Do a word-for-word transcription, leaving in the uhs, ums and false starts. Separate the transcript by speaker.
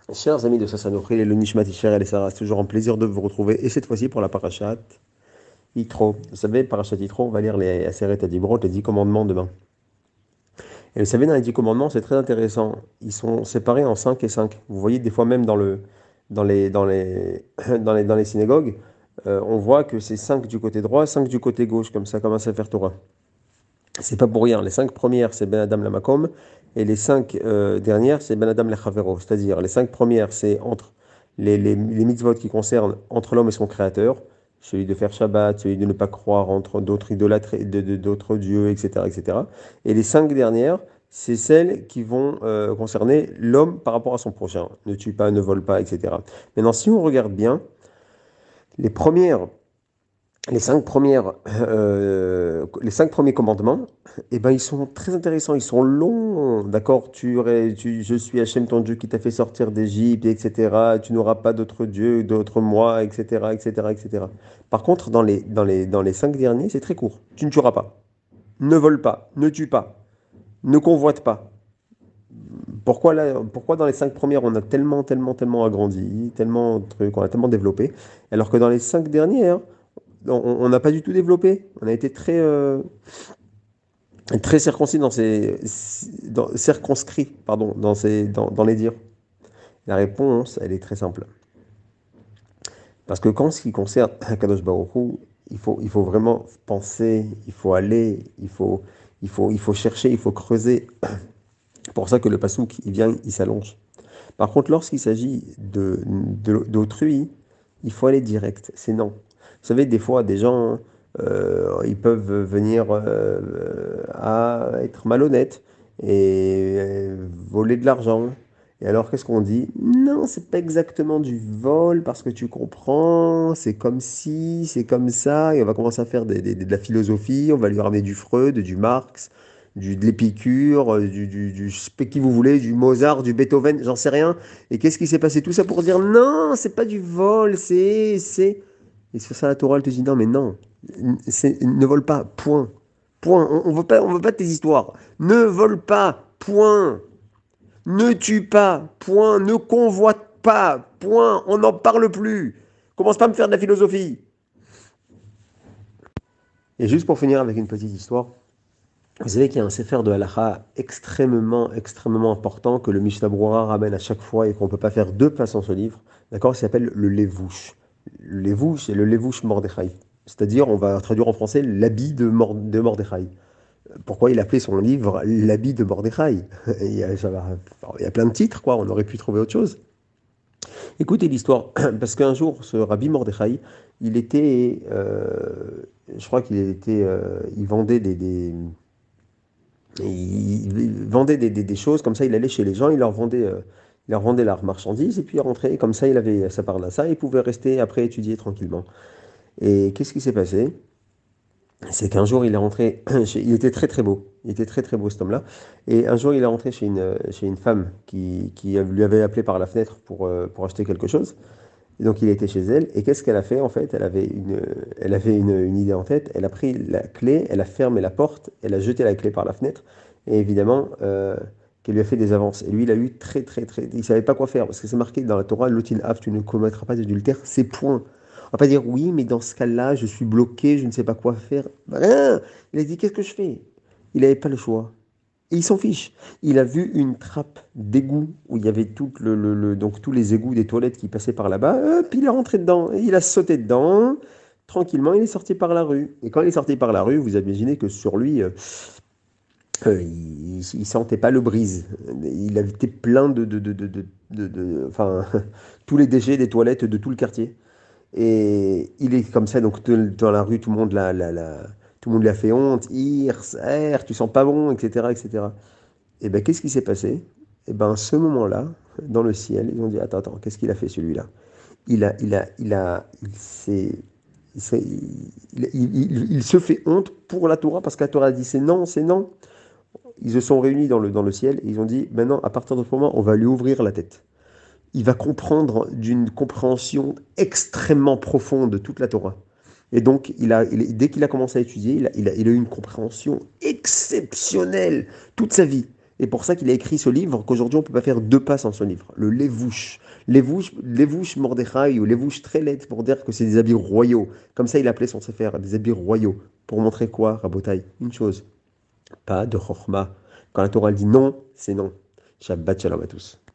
Speaker 1: Chers amis de Sassanoukri, le Nishmat Isher et les Sarah, c'est toujours un plaisir de vous retrouver. Et cette fois-ci pour la Parashat Yitro. Vous savez, Parashat Yitro, on va lire les Aseret Adibrot, les dix commandements demain. Et vous savez, dans les dix commandements, c'est très intéressant. Ils sont séparés en cinq et cinq. Vous voyez, des fois même dans, le, dans, les, dans, les, dans, les, dans les synagogues, euh, on voit que c'est cinq du côté droit, cinq du côté gauche, comme ça, comme un Sefer Torah. C'est pas pour rien. Les cinq premières, c'est Ben Adam la Makom, et les cinq euh, dernières, c'est Ben Adam la Chavero. C'est-à-dire, les cinq premières, c'est entre les, les, les mitzvot qui concernent entre l'homme et son créateur, celui de faire Shabbat, celui de ne pas croire entre d'autres idolâtres, et de- de- d'autres dieux, et cetera, et cetera. Et les cinq dernières, c'est celles qui vont euh, concerner l'homme par rapport à son prochain. Ne tue pas, ne vole pas, et cetera. Maintenant, si on regarde bien, les premières les cinq premières, euh, les cinq premiers commandements, eh ben, ils sont très intéressants, ils sont longs, d'accord? Tu, aurais- tu- je suis Hachem, ton Dieu qui t'a fait sortir d'Égypte, et cetera. Tu n'auras pas d'autre Dieu, d'autre moi, et cetera, et cetera, et cetera. Par contre, dans les, dans les, dans les cinq derniers, c'est très court. Tu ne tueras pas, ne vole pas, ne tue pas, ne convoite pas. Pourquoi là, pourquoi dans les cinq premières, on a tellement, tellement, tellement agrandi, tellement de trucs, on a tellement développé, alors que dans les cinq derniers, hein, on on n'a pas du tout développé. On a été très, euh, très circoncis dans ces, dans- circonscrit, pardon, dans ces, dans, dans les dires. La réponse, elle est très simple. Parce que quand ce qui concerne Kadosh Baruch Hu, il faut, il faut vraiment penser, il faut aller, il faut, il faut, il faut chercher, il faut creuser. C'est pour ça que le pasouk, il vient, il s'allonge. Par contre, lorsqu'il s'agit de, de- d'autrui, il faut aller direct. C'est non. Vous savez, des fois, des gens, euh, ils peuvent venir euh, à être malhonnêtes et euh, voler de l'argent. Et alors, qu'est-ce qu'on dit? Non, c'est pas exactement du vol parce que tu comprends, c'est comme si, c'est comme ça. Et on va commencer à faire des- des- de la philosophie, on va lui ramener du Freud, du Marx, du, de l'Épicure, euh, du, du, du, qui vous voulez, du Mozart, du Beethoven, j'en sais rien. Et qu'est-ce qui s'est passé? Tout ça pour dire non, c'est pas du vol, c'est, c'est. Et sur ça, la Torah, elle te dit non, mais non, c'est- ne vole pas, point. Point. On, on veut pas, on veut pas de tes histoires. Ne vole pas, point. Ne tue pas, point. Ne convoite pas, point. On n'en parle plus. Commence pas à me faire de la philosophie. Et juste pour finir avec une petite histoire, vous savez qu'il y a un sefer de halakha extrêmement, extrêmement important que le Mishnah Brura ramène à chaque fois et qu'on ne peut pas faire deux places dans ce livre. D'accord? Il s'appelle le Levouche. Le Levouche, c'est le Levouche Mordechai. C'est-à-dire, on va traduire en français l'habit de, Mord de Mordechai. Pourquoi il appelait son livre l'habit de Mordechai? Il y a, ça va- il y a plein de titres, quoi. On aurait pu trouver autre chose. Écoutez l'histoire, parce qu'un jour, ce Rabbi Mordechai, il était, euh, je crois qu'il était, euh, il vendait des, des il, il vendait des, des- des choses, comme ça il allait chez les gens, il leur vendait, euh, il leur vendait leurs marchandises, et puis il rentrait, comme ça il avait sa part ça, il pouvait rester après étudier tranquillement. Et qu'est-ce qui s'est passé? C'est qu'un jour il est rentré, chez- il était très très beau, il était très très beau cet homme-là, et un jour il est rentré chez une, chez une femme qui, qui lui avait appelé par la fenêtre pour, euh, pour acheter quelque chose, et donc il était chez elle, et qu'est-ce qu'elle a fait en fait? Elle avait une, elle avait une, une idée en tête, elle a pris la clé, elle a fermé la porte, elle a jeté la clé par la fenêtre, et évidemment, euh, qu'elle lui a fait des avances. Et lui, il a eu très très très... Il savait pas quoi faire, parce que c'est marqué dans la Torah, l'otin av, tu ne commettras pas d'adultère, c'est point. On va pas dire, oui, mais dans ce cas-là, je suis bloqué, je ne sais pas quoi faire. Rien! Il a dit, qu'est-ce que je fais? Il n'avait pas le choix. Et il s'en fiche. Il a vu une trappe d'égout où il y avait tout le, le- le- donc tous les égouts des toilettes qui passaient par là-bas. Hop, il est rentré dedans. Et il a sauté dedans. Tranquillement, il est sorti par la rue. Et quand il est sorti par la rue, vous imaginez que sur lui, euh, euh, il, il sentait pas le brise. Il avait été plein de, de, de, de, de- de- de- enfin, tous les déchets des toilettes de tout le quartier. Et il est comme ça, donc de- dans la rue, tout le monde l'a, l'a- l'a- tout le monde lui a fait honte. Ir, er, tu sens pas bon, et cetera, et cetera. Et ben, qu'est-ce qui s'est passé? Et ben, à ce moment-là, dans le ciel, ils ont dit, attends, attends, qu'est-ce qu'il a fait celui-là? Il a, il a, il a, il s'est, il, s'est- il- il- il- il se fait honte pour la Torah parce que la Torah a dit c'est non, c'est non. Ils se sont réunis dans le, dans le ciel et ils ont dit, maintenant, à partir de ce moment, on va lui ouvrir la tête. Il va comprendre d'une compréhension extrêmement profonde de toute la Torah. Et donc, il a, il- dès qu'il a commencé à étudier, il a, il a, il a eu une compréhension exceptionnelle toute sa vie. Et pour ça qu'il a écrit ce livre, qu'aujourd'hui on ne peut pas faire deux pas sans ce livre. Le Levouche. Levouche, Levouche Mordechai ou Levouche Trelet pour dire que c'est des habits royaux. Comme ça il appelait son sefer, des habits royaux. Pour montrer quoi, Rabotai? Une chose. Pas de chorma. Quand la Torah elle dit non, c'est non. Shabbat shalom à tous.